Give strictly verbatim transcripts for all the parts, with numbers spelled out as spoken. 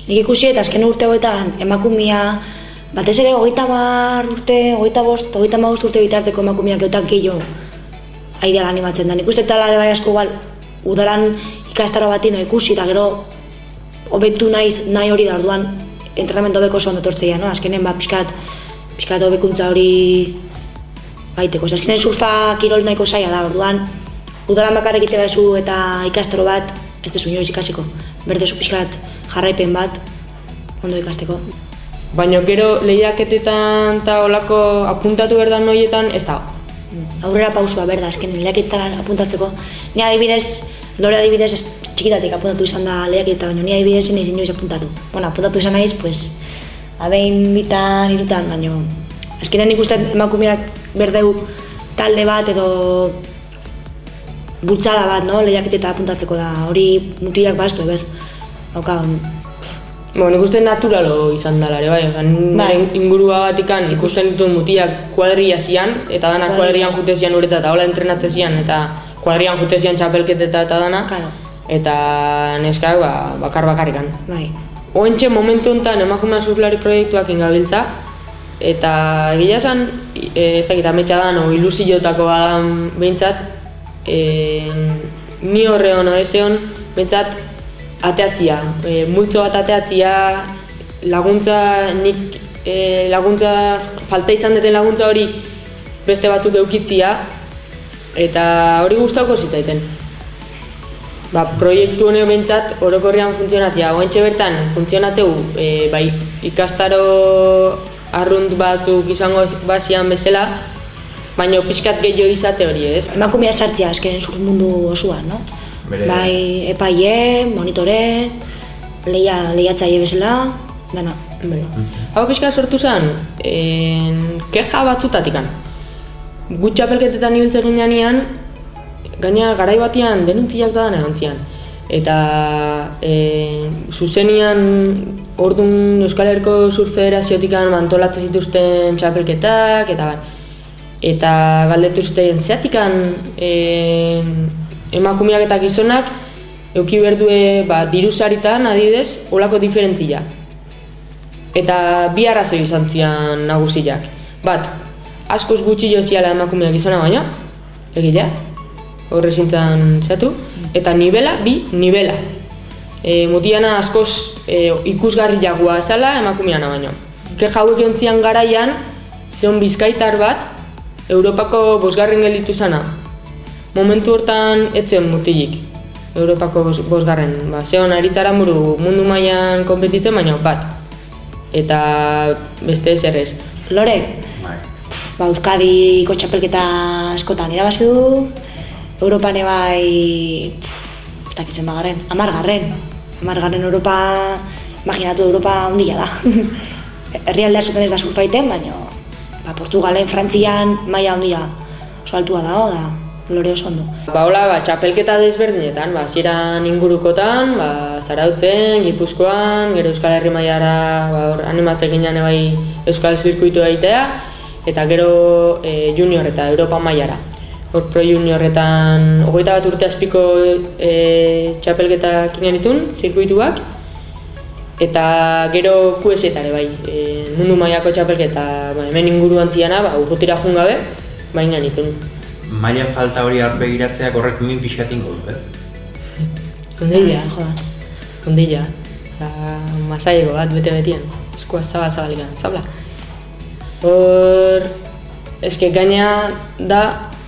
nik ikusi eta azken urte hauetan emakumea, batez ere hogeita hamar urte, hogeita bost, hogeita hamabost urte bitarteko emakumeak eutak gehiago aideala animatzen da. Nik uste talare bai asko igual, udaran ikastaro bat ino ikusi eta gero hobetu nahi, nahi hori da orduan entrenamendu hobeko oso ondo etortzeia, no? Azkenen ba, pixkat, pixkat hobekuntza hori baiteko. Azkenen surfa kirol nahiko zaila da, orduan udaran bakar egite bezu eta ikastaro bat ez dezu inoiz ikasiko. Berdezu pixkat jarraipen bat ondo ikasteko. Baina gero lehiaketetan eta olako apuntatu berdan noietan ez da. Aurrera pausua berda, azkenen lehiaketetan apuntatzeko. Ni adibidez, Lore adibidez ez txikitatik apuntatu izan da lehiaketa, baina ni adibidez zinez inoiz apuntatu. Bueno, apuntatu izan naiz, pues, abein bitan, irutan, baina azkenen ikusten emakumeak berdeu talde bat edo bultzada bat, no? Lehiaketeta apuntatzeko da, hori mutilak baztu, eber. Hauka, Bueno, nik uste naturalo izan dela ere, bai, nire ingurua batikan ikusten dituen mutilak kuadria zian, eta dana kuadrian jute zian ureta eta hola entrenatze zian, eta kuadrian jute zian txapelketeta eta dana, claro. Eta neskak ba, bakar bakarrikan. Bai. Oentxe momentu honetan emakumea surflari proiektuak ingabiltza, eta egia esan, e, ez dakit ametsa dan, o ilusiotako badan behintzat, e, ni horre hono ezeon, behintzat, ateatzia, e, multzo bat ateatzia, laguntza, nik e, laguntza, falta izan duten laguntza hori beste batzuk eukitzia, eta hori gustatuko zitzaiten. Ba, proiektu honek behintzat orokorrean funtzionatzea, oentxe bertan funtzionatzeu, e, bai, ikastaro arrunt batzuk izango bazian bezala, baina pixkat gehiago izate hori, ez? Emakumea sartzea azken sur mundu osoan, no? Bere... Bai, epaile, monitore, leia, lehiatzaile bezala, dana. Bere. Hau pixka sortu zen, en, keja batzutatikan. Gut txapelketetan ibiltzen ginean, gaina garai batian denuntziak da dana egontzian. Eta en, zuzenian orduan Euskal Herriko Surf Federaziotikan antolatzen zituzten txapelketak, eta bar. Eta galdetu zuten zeatikan en, emakumeak eta gizonak euki berdue ba, dirusaritan adibidez olako diferentzia. Eta bi arrazoi izan zian nagusiak. Bat, askoz gutxi joziala emakumeak gizona baina, egilea, horre zintzen zatu, eta nivela, bi, nivela. E, mutiana askoz e, ikusgarriagoa zala emakumeana baina. Keja hauek jontzian garaian, zeon bizkaitar bat, Europako bosgarren gelditu zana. Momentu hortan etzen mutilik, Europako bosgarren. Ba, zeon aritzara muru mundu mailan konpetitzen, baina bat. Eta beste ez errez. Lore, ba, Euskadiko txapelketa askotan irabazi du, Europan bai, ez dakitzen bagarren, amargarren. Amargarren Europa, imaginatu Europa ondila da. Herrialde askotan ez da surfaiten, baina ba, Portugalen, Frantzian, maila ondila oso altua dago da. Lore oso ondo. Ba, hola, ba, txapelketa desberdinetan, ba, ziran ingurukotan, ba, Zarautzen, Gipuzkoan, gero Euskal Herri mailara ba, animatzen ginean bai Euskal Zirkuitu egitea, eta gero e, junior eta Europa mailara. Hor pro juniorretan, hogeita bat urte azpiko e, txapelketak ingenitun, zirkuituak, eta gero Q S etare bai, e, mundu mailako txapelketa ba, hemen inguruan ziana, ba, urrutira joan gabe, ba, ingenitun. Maila falta hori aurpegiratzeak horrek min pixatin godu, ez? Ondila, joda. Ondila. Masaiego bat bete-betian. Eskua zaba-zabalikan, zabla. Hor... Eske gaina da...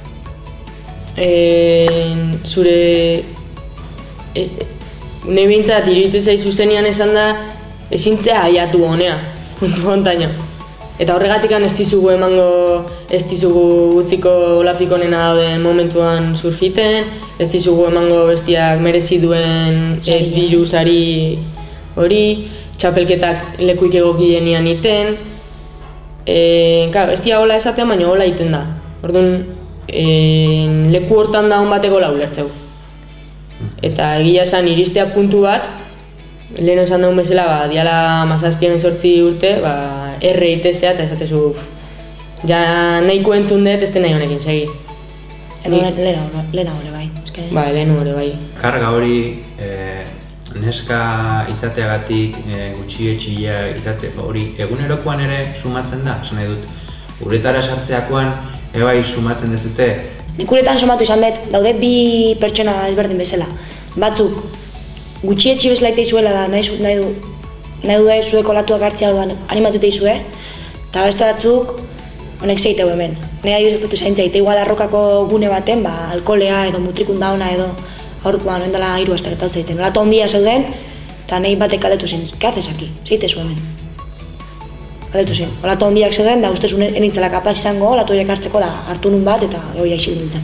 En, zure... E, Une bintzat, iruditzen zaizu zenian esan da ezintzea aiatu honea, puntu hontaino. Eta horregatikan ez dizugu emango, ez dizugu utziko olapik onena dauden momentuan surfiten, ez dizugu emango bestiak merezi duen e, dirusari hori, txapelketak lekuik egokienean iten. E, Ka, ez dira hola esatean, baina hola iten da. Orduan, e, leku hortan da hon bateko lau lertzeu. Eta egia esan iristea puntu bat, lehen esan dugun bezala, ba, diala mazazpian ezortzi urte, ba, erre itezea eta esatezu, ja nahiko entzun dut, ez nahi honekin segi. Lehena hori bai. Ba, lehen hori bai. Karga hori, e, neska izateagatik, e, gutxietxia izate, hori egunerokoan ere sumatzen da, esan nahi dut. Uretara sartzeakoan, ebai sumatzen dezute. Nik uretan somatu izan dut, daude bi pertsona ezberdin bezala. Batzuk, gutxietxi bezala iteizuela da, nahi, nahi du, nahi du zuek olatuak hartzea duan animatu iteizue, eta beste batzuk, honek zeiteu hemen. Nahi adibidez zaintza, ite igual arrokako gune baten, ba, alkolea edo mutrikunda ona edo aurkoan noen dela hiru asteretat zaiten. Olatu ondia zeuden, eta nahi batek galdetu zen, ke haces aquí? Zeitezu hemen. Galdetu zen, olatu ondiak zeuden, da ustez enintzela kapaz izango, olatu horiek hartzeko da hartu nun bat eta gehoia isildu nintzen.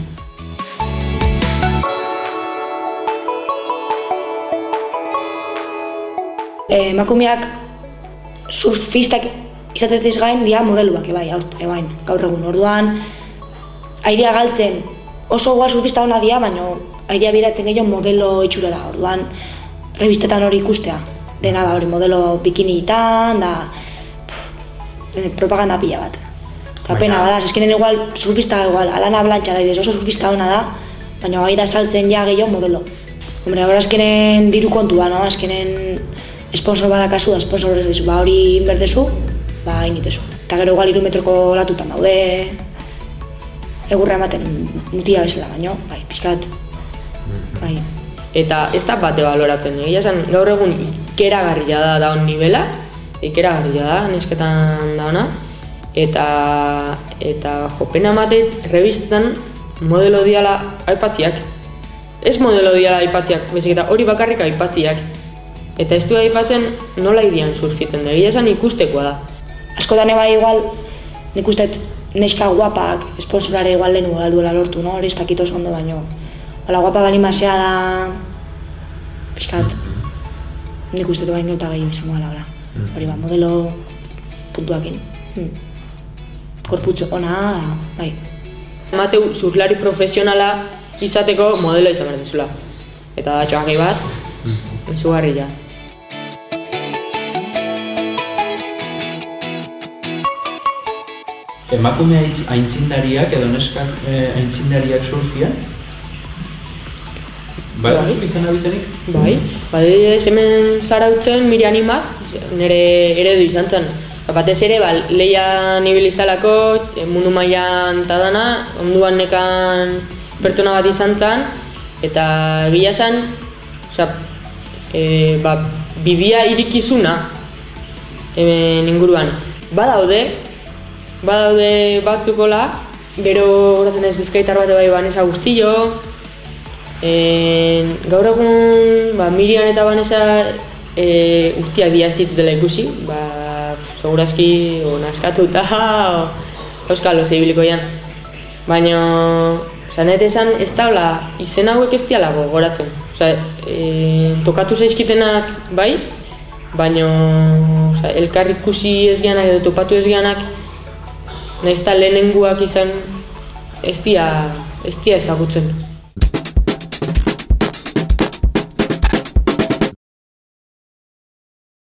Emakumeak surfistak izatetez gain dira modeluak, ebai, ebain, gaur egun. Orduan, aidea galtzen oso goa surfista hona dira, baina aidea biratzen gehiago modelo itxurara. Orduan, revistetan hori ikustea. Dena da hori modelo bikinitan, da pff, propaganda pila bat. Eta pena bada, azkenen igual surfista igual, Alana Blancha da, oso surfista hona da, baina gai da saltzen ja gehiago modelo. Hombre, ahora azkenen diru kontua, no? Azkenen sponsor badakazu da, sponsor ez dizu, ba hori inberdezu, ba initezu. Eta gero igual hiru metroko latutan daude, egurra ematen mutia bezala baino, bai, pixkat, bai. Eta ez da bate baloratzen, egia esan gaur egun ikeragarria da daun nivela, ikeragarria da, nesketan dauna, eta, eta jopena ematet revistetan modelo diala aipatziak. Ez modelo diala aipatziak, bezik eta hori bakarrik aipatziak. Eta ez du aipatzen nola idian surfiten da, egia esan ikustekoa da. Askotan eba igual, nik uste neska guapak, sponsorare igual lehenu alduela lortu, no? Hori ez dakit oso ondo baino. Ola guapa bali masea da, pixkat, nik uste baino eta gehiago izango ala, hola. Hori ba, modelo puntuakin. Hmm. Korputzu ona, bai. Mateu surflari profesionala izateko modelo izan behar dezula. Eta da txoak bat, izugarria. Emakume aintzindariak edo neskak eh, aintzindariak surfian? Bai, bai. Izan abizenik? Bai, bai, hemen zarautzen Miriam Imaz, nire eredu izan zen. Batez ere, ba, lehian ibilizalako, mundu mailan eta dana, onduan nekan pertsona bat izan zen, eta egia zen, oza, e, ba, bibia irikizuna hemen inguruan. Badaude, badaude batzukola, gero horatzen ez Bizkaitar bat bai Vanessa Agustillo, e, gaur egun ba, Miriam eta Vanessa e, guztiak dia ez ditutela ikusi, ba, segurazki o naskatuta o euskal oze ibilikoian. Baina, oza, nete esan ez daula izen hauek ez diala gogoratzen. Oza, e, tokatu zaizkitenak bai, baina oza, elkar ikusi ez gianak edo topatu ez gianak, nahiz eta lehenenguak izan ez dia, ez dia ezagutzen.